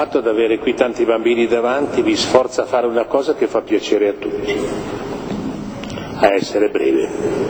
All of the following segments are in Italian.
fatto di avere qui tanti bambini davanti vi sforza a fare una cosa che fa piacere a tutti, a essere breve,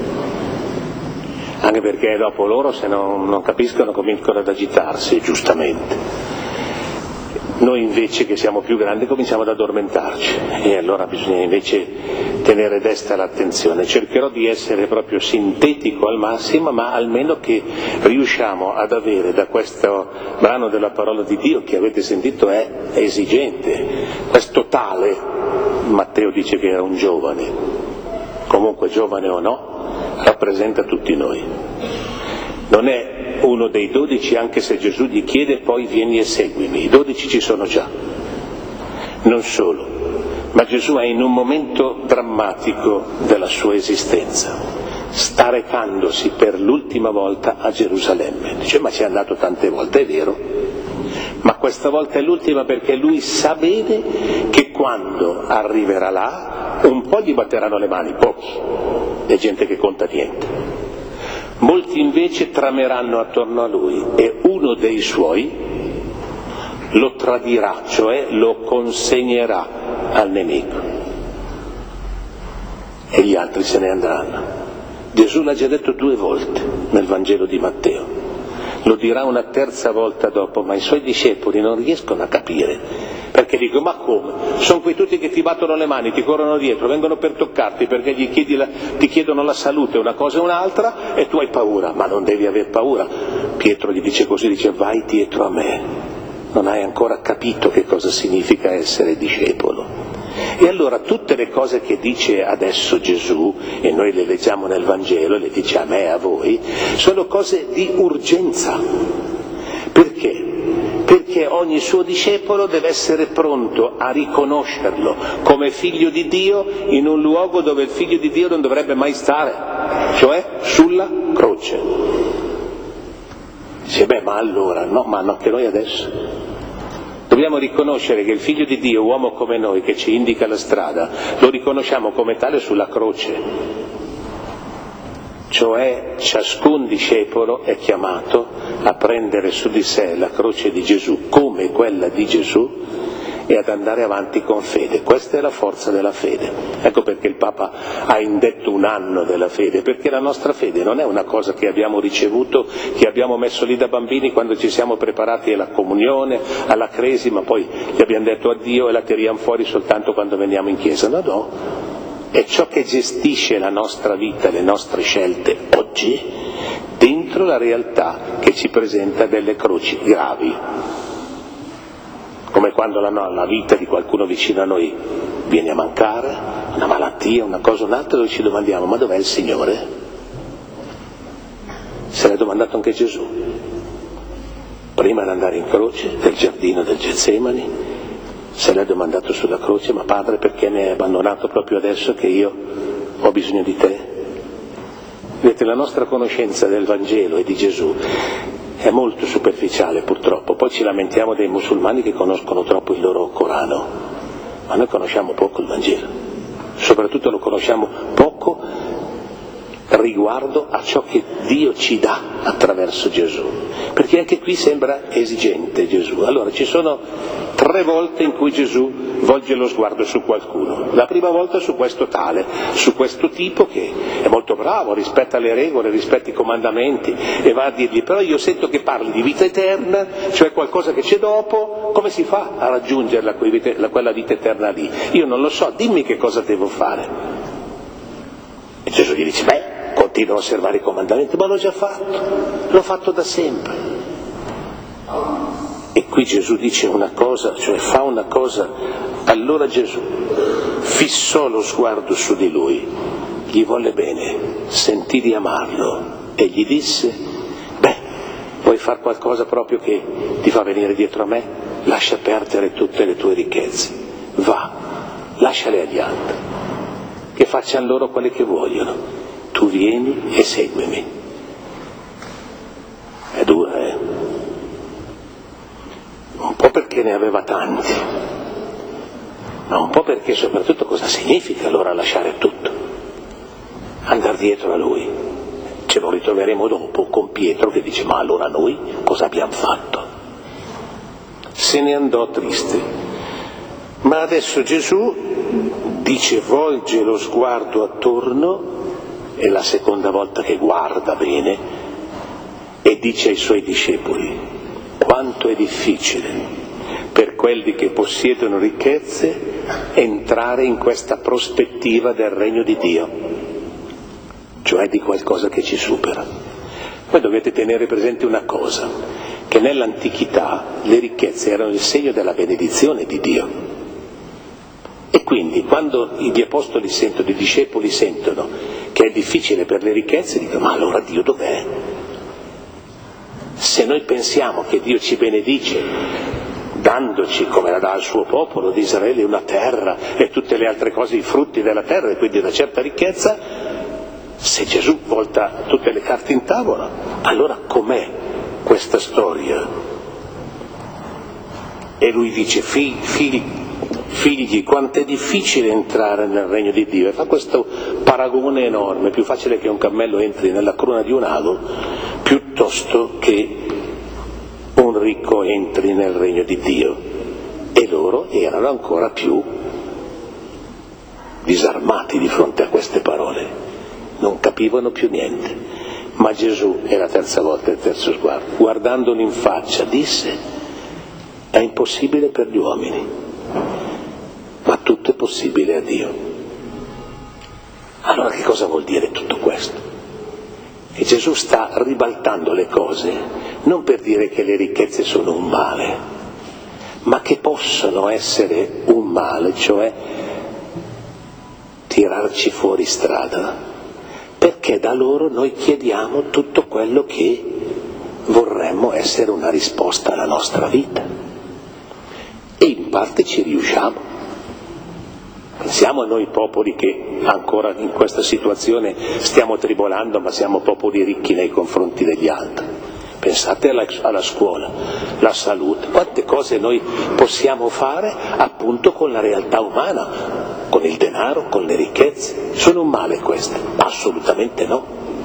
anche perché dopo loro, se non capiscono, cominciano ad agitarsi, giustamente. Noi invece, che siamo più grandi, cominciamo ad addormentarci, e allora bisogna invece tenere desta l'attenzione. Cercherò di essere proprio sintetico al massimo, ma almeno che riusciamo ad avere da questo brano della parola di Dio, che avete sentito è esigente, questo tale, Matteo dice che era un giovane, comunque giovane o no, rappresenta tutti noi. Non è uno dei 12, anche se Gesù gli chiede poi vieni e seguimi, i 12 ci sono già. Non solo, ma Gesù è in un momento drammatico della sua esistenza, sta recandosi per l'ultima volta a Gerusalemme. Dice, ma ci è andato tante volte, è vero, ma questa volta è l'ultima, perché lui sa bene che quando arriverà là un po' gli batteranno le mani, pochi, è gente che conta niente. Molti invece trameranno attorno a lui e uno dei suoi lo tradirà, cioè lo consegnerà al nemico, e gli altri se ne andranno. Gesù l'ha già detto 2 volte nel Vangelo di Matteo, lo dirà una terza volta dopo, ma i suoi discepoli non riescono a capire, perché dicono, ma come? Sono quei tutti che ti battono le mani, ti corrono dietro, vengono per toccarti perché ti chiedono la salute, una cosa e un'altra, e tu hai paura. Ma non devi aver paura. Pietro gli dice così, dice, vai dietro a me, non hai ancora capito che cosa significa essere discepolo. E allora tutte le cose che dice adesso Gesù, e noi le leggiamo nel Vangelo, le dice a me e a voi, sono cose di urgenza. Perché? Perché ogni suo discepolo deve essere pronto a riconoscerlo come figlio di Dio in un luogo dove il figlio di Dio non dovrebbe mai stare, cioè sulla croce. Dice, beh, ma allora, no, ma anche noi adesso dobbiamo riconoscere che il figlio di Dio, uomo come noi, che ci indica la strada, lo riconosciamo come tale sulla croce. Cioè ciascun discepolo è chiamato a prendere su di sé la croce di Gesù come quella di Gesù e ad andare avanti con fede. Questa è la forza della fede. Ecco perché il Papa ha indetto un anno della fede, perché la nostra fede non è una cosa che abbiamo ricevuto, che abbiamo messo lì da bambini quando ci siamo preparati alla comunione, alla cresima, poi gli abbiamo detto addio e la tiriamo fuori soltanto quando veniamo in chiesa. No. È ciò che gestisce la nostra vita, le nostre scelte oggi, dentro la realtà che ci presenta delle croci gravi. Come quando la vita di qualcuno vicino a noi viene a mancare, una malattia, una cosa o un'altra, dove ci domandiamo, ma dov'è il Signore? Se l'è domandato anche Gesù. Prima di andare in croce, nel giardino del Getsemani, se l'è domandato sulla croce, ma Padre, perché mi hai abbandonato proprio adesso che io ho bisogno di te? Vedete, la nostra conoscenza del Vangelo e di Gesù è molto superficiale purtroppo, poi ci lamentiamo dei musulmani che conoscono troppo il loro Corano, ma noi conosciamo poco il Vangelo, soprattutto lo conosciamo poco riguardo a ciò che Dio ci dà attraverso Gesù, perché anche qui sembra esigente Gesù. Allora ci sono 3 volte in cui Gesù volge lo sguardo su qualcuno. La prima volta su questo tale, su questo tipo che è molto bravo, rispetta le regole, rispetta i comandamenti, e va a dirgli, però io sento che parli di vita eterna, cioè qualcosa che c'è dopo, come si fa a raggiungerla quella vita eterna lì? Io non lo so, dimmi che cosa devo fare. E Gesù gli dice, beh, continuo a osservare i comandamenti, ma l'ho già fatto, l'ho fatto da sempre. E qui Gesù dice una cosa, cioè fa una cosa. Allora Gesù fissò lo sguardo su di lui, gli volle bene, sentì di amarlo e gli disse, beh, vuoi far qualcosa proprio che ti fa venire dietro a me? Lascia perdere tutte le tue ricchezze, va, lasciale agli altri, che facciano loro quelle che vogliono. Tu vieni e seguimi. È dura, Un po' perché ne aveva tanti, ma un po' perché soprattutto cosa significa allora lasciare tutto? Andare dietro a lui. Ce lo ritroveremo dopo con Pietro che dice, ma allora noi cosa abbiamo fatto? se ne andò triste. Ma adesso Gesù dice volge lo sguardo attorno, è la seconda volta che guarda bene, e dice ai suoi discepoli: quanto è difficile per quelli che possiedono ricchezze entrare in questa prospettiva del regno di Dio, cioè di qualcosa che ci supera. Voi dovete tenere presente una cosa, che nell'antichità le ricchezze erano il segno della benedizione di Dio. E quindi quando gli apostoli sentono, i discepoli sentono che è difficile per le ricchezze, dicono: ma allora Dio dov'è? Se noi pensiamo che Dio ci benedice dandoci, come la dà al suo popolo di Israele, una terra e tutte le altre cose, i frutti della terra, e quindi una certa ricchezza, se Gesù volta tutte le carte in tavola, allora com'è questa storia? E lui dice: figli, quanto è difficile entrare nel regno di Dio, e fa questo paragone enorme: più facile che un cammello entri nella cruna di un ago piuttosto che un ricco entri nel regno di Dio. E loro erano ancora più disarmati di fronte a queste parole, non capivano più niente. Ma Gesù, è la terza volta, il terzo sguardo, guardandolo in faccia, disse: è impossibile per gli uomini, ma tutto è possibile a Dio. Allora che cosa vuol dire tutto questo? E Gesù sta ribaltando le cose, non per dire che le ricchezze sono un male, ma che possono essere un male, cioè tirarci fuori strada, perché da loro noi chiediamo tutto quello che vorremmo essere una risposta alla nostra vita. E in parte ci riusciamo. Siamo noi popoli che ancora in questa situazione stiamo tribolando, ma siamo popoli ricchi nei confronti degli altri. Pensate alla scuola, la salute, quante cose noi possiamo fare appunto con la realtà umana, con il denaro, con le ricchezze. Sono un male queste? Assolutamente no.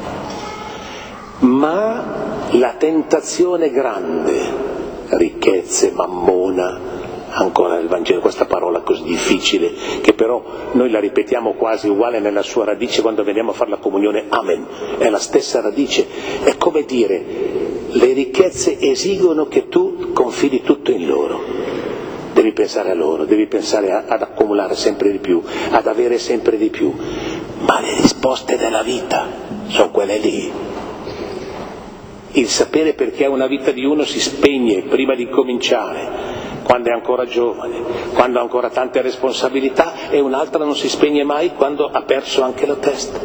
Ma la tentazione grande, ricchezze, mammona, ancora nel Vangelo questa parola così difficile, che però noi la ripetiamo quasi uguale nella sua radice quando veniamo a fare la comunione, amen, è la stessa radice, è come dire: le ricchezze esigono che tu confidi tutto in loro, devi pensare a loro, devi pensare ad accumulare sempre di più, ad avere sempre di più, ma le risposte della vita sono quelle lì. Il sapere perché una vita di uno si spegne prima di cominciare, quando è ancora giovane, quando ha ancora tante responsabilità, e un'altra non si spegne mai quando ha perso anche la testa.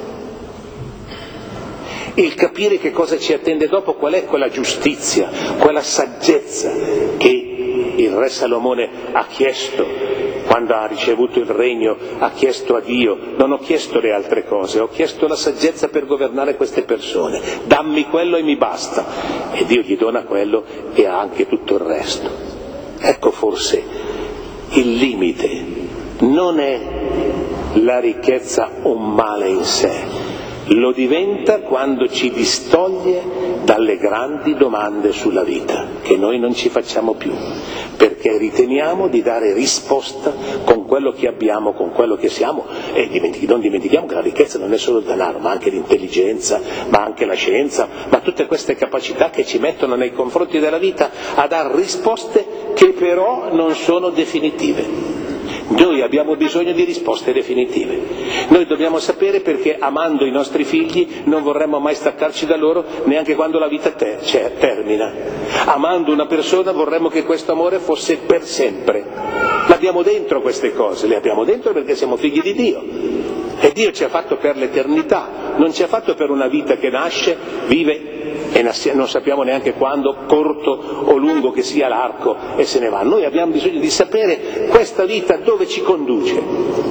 Il capire che cosa ci attende dopo, qual è quella giustizia, quella saggezza che il re Salomone ha chiesto quando ha ricevuto il regno, ha chiesto a Dio: non ho chiesto le altre cose, ho chiesto la saggezza per governare queste persone, dammi quello e mi basta. E Dio gli dona quello e ha anche tutto il resto. Ecco forse il limite, non è la ricchezza un male in sé, lo diventa quando ci distoglie dalle grandi domande sulla vita, che noi non ci facciamo più, perché riteniamo di dare risposta con quello che abbiamo, con quello che siamo, e non dimentichiamo che la ricchezza non è solo il denaro, ma anche l'intelligenza, ma anche la scienza, ma tutte queste capacità che ci mettono nei confronti della vita a dare risposte che però non sono definitive. Noi abbiamo bisogno di risposte definitive. Noi dobbiamo sapere perché, amando i nostri figli, non vorremmo mai staccarci da loro neanche quando la vita termina. Amando una persona vorremmo che questo amore fosse per sempre. L'abbiamo dentro queste cose, le abbiamo dentro perché siamo figli di Dio. E Dio ci ha fatto per l'eternità, non ci ha fatto per una vita che nasce, vive e non sappiamo neanche quando, corto o lungo che sia l'arco, e se ne va. Noi abbiamo bisogno di sapere questa vita dove ci conduce.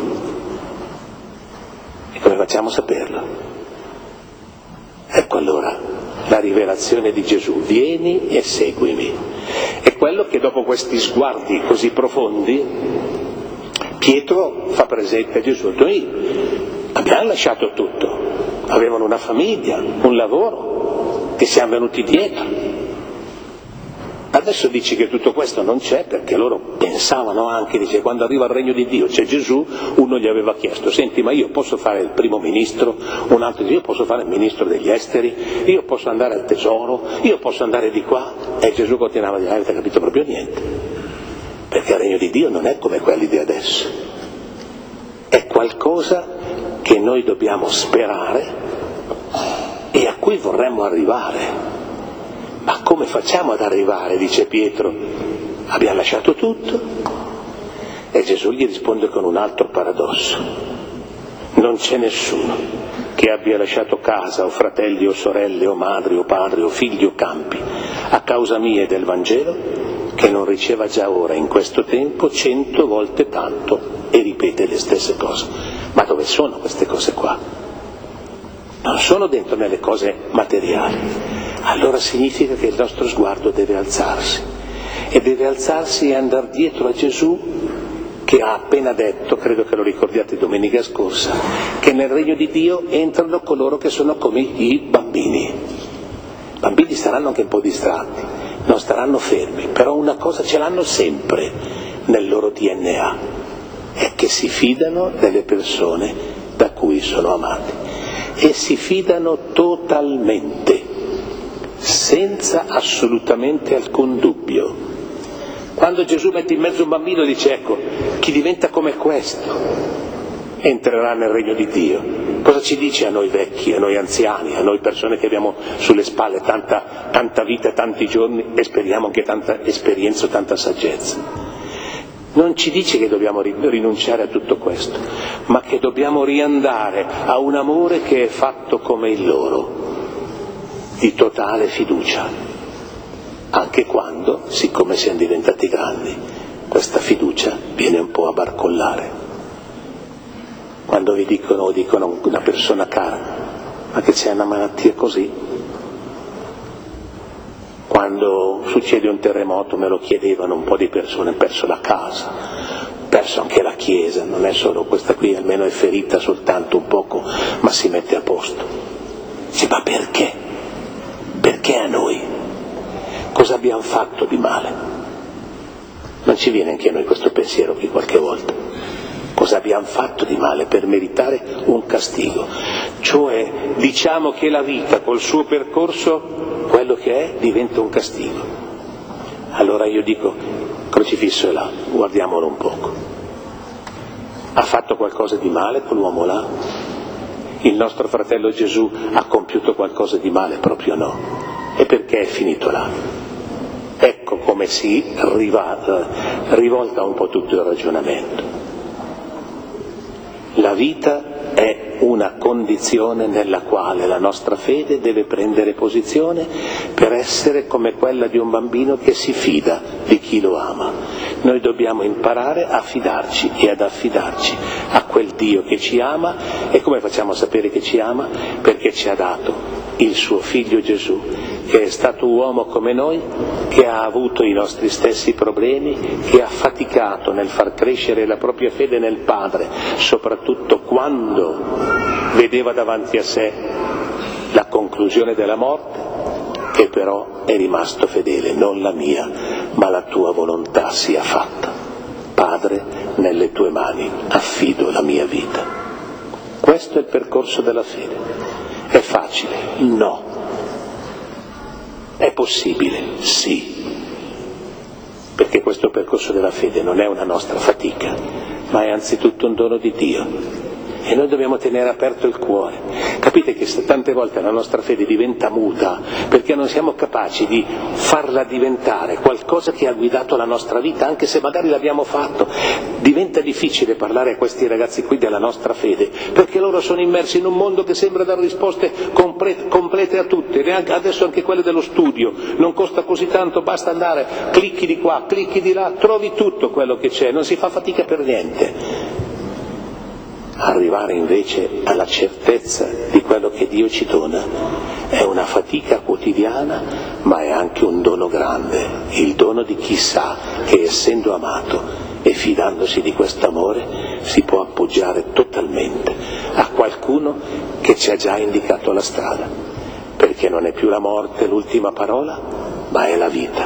E come facciamo a saperlo? Ecco allora la rivelazione di Gesù: vieni e seguimi. È quello che dopo questi sguardi così profondi Pietro fa presente a Gesù: noi abbiamo lasciato tutto, avevano una famiglia, un lavoro, che siamo venuti dietro. Adesso dici che tutto questo non c'è perché loro pensavano anche, dice, quando arriva il regno di Dio c'è Gesù, uno gli aveva chiesto, senti, ma io posso fare il primo ministro? Un altro dice, io posso fare il ministro degli esteri, io posso andare al tesoro, io posso andare di qua? E Gesù continuava a dire, avete capito proprio niente, perché il regno di Dio non è come quelli di adesso, è qualcosa che noi dobbiamo sperare e a cui vorremmo arrivare. Ma come facciamo ad arrivare? Dice Pietro, abbiamo lasciato tutto? E Gesù gli risponde con un altro paradosso. Non c'è nessuno che abbia lasciato casa o fratelli o sorelle o madri o padri o figli o campi a causa mia e del Vangelo che non riceva già ora in questo tempo 100 volte tanto, e ripete le stesse cose. Ma dove sono queste cose qua? Non sono dentro nelle cose materiali. Allora significa che il nostro sguardo deve alzarsi, e deve alzarsi e andare dietro a Gesù, che ha appena detto, credo che lo ricordiate domenica scorsa, che nel regno di Dio entrano coloro che sono come i bambini. I bambini staranno anche un po' distratti, non staranno fermi, però una cosa ce l'hanno sempre nel loro DNA, è che si fidano delle persone da cui sono amati, e si fidano totalmente, senza assolutamente alcun dubbio. Quando Gesù mette in mezzo un bambino dice, ecco, chi diventa come questo entrerà nel regno di Dio. Cosa ci dice a noi vecchi, a noi anziani, a noi persone che abbiamo sulle spalle tanta vita, tanti giorni e speriamo anche tanta esperienza, tanta saggezza? Non ci dice che dobbiamo rinunciare a tutto questo, ma che dobbiamo riandare a un amore che è fatto come il loro, di totale fiducia, anche quando, siccome siamo diventati grandi, questa fiducia viene un po' a barcollare. Quando vi dicono una persona cara, ma che c'è una malattia così? Quando succede un terremoto, me lo chiedevano un po' di persone, perso la casa, perso anche la chiesa, non è solo questa qui, almeno è ferita soltanto un poco, ma si mette a posto. Dice, ma perché? Perché a noi? Cosa abbiamo fatto di male? Non ci viene anche a noi questo pensiero qui qualche volta? Cosa abbiamo fatto di male per meritare un castigo? Cioè, diciamo che la vita col suo percorso, quello che è, diventa un castigo. Allora io dico, crocifisso è là, guardiamolo un poco. Ha fatto qualcosa di male quell'uomo là? Il nostro fratello Gesù ha compiuto qualcosa di male? Proprio no. E perché è finito là? Ecco come si rivolta un po' tutto il ragionamento. La vita è una condizione nella quale la nostra fede deve prendere posizione per essere come quella di un bambino che si fida di chi lo ama. Noi dobbiamo imparare a fidarci e ad affidarci a quel Dio che ci ama. E come facciamo a sapere che ci ama? Perché ci ha dato il suo figlio Gesù, che è stato uomo come noi, che ha avuto i nostri stessi problemi, che ha faticato nel far crescere la propria fede nel Padre, soprattutto quando vedeva davanti a sé la conclusione della morte, e però è rimasto fedele. Non la mia, ma la tua volontà sia fatta. Padre, nelle tue mani affido la mia vita. Questo è il percorso della fede. È facile? No. È possibile? Sì. Perché questo percorso della fede non è una nostra fatica, ma è anzitutto un dono di Dio. E noi dobbiamo tenere aperto il cuore. Capite che tante volte la nostra fede diventa muta perché non siamo capaci di farla diventare qualcosa che ha guidato la nostra vita, anche se magari l'abbiamo fatto. Diventa difficile parlare a questi ragazzi qui della nostra fede, perché loro sono immersi in un mondo che sembra dare risposte complete a tutte, adesso anche quelle dello studio. Non costa così tanto, basta andare, clicchi di qua, clicchi di là, trovi tutto quello che c'è, non si fa fatica per niente. Arrivare invece alla certezza di quello che Dio ci dona è una fatica quotidiana, ma è anche un dono grande, il dono di chi sa che essendo amato e fidandosi di questo amore si può appoggiare totalmente a qualcuno che ci ha già indicato la strada, perché non è più la morte l'ultima parola, ma è la vita.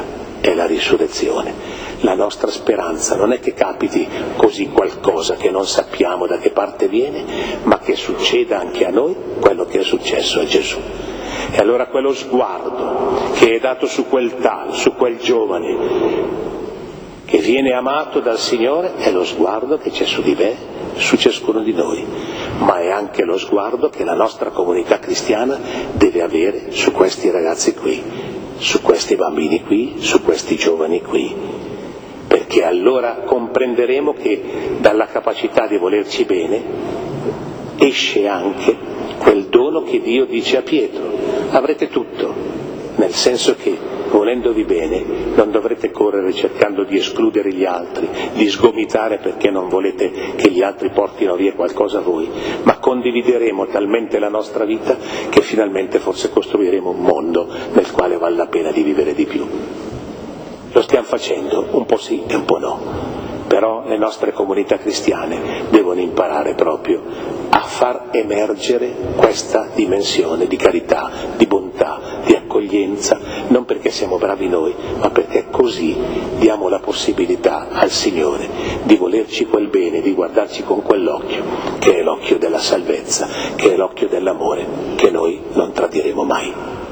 è la risurrezione. La nostra speranza non è che capiti così qualcosa che non sappiamo da che parte viene, ma che succeda anche a noi quello che è successo a Gesù. E allora quello sguardo che è dato su quel tale, su quel giovane, che viene amato dal Signore, è lo sguardo che c'è su di me, su ciascuno di noi, ma è anche lo sguardo che la nostra comunità cristiana deve avere su questi ragazzi qui, su questi bambini qui, su questi giovani qui. Perché allora comprenderemo che dalla capacità di volerci bene esce anche quel dono che Dio dice a Pietro: avrete tutto, nel senso che volendovi bene non dovrete correre cercando di escludere gli altri, di sgomitare perché non volete che gli altri portino via qualcosa a voi, ma condivideremo talmente la nostra vita che finalmente forse costruiremo un mondo nel quale vale la pena di vivere di più. Lo stiamo facendo, un po' sì e un po' no, però le nostre comunità cristiane devono imparare proprio a far emergere questa dimensione di carità, di bontà, di accoglienza, non perché siamo bravi noi, ma perché così diamo la possibilità al Signore di volerci quel bene, di guardarci con quell'occhio, che è l'occhio della salvezza, che è l'occhio dell'amore, che noi non tradiremo mai.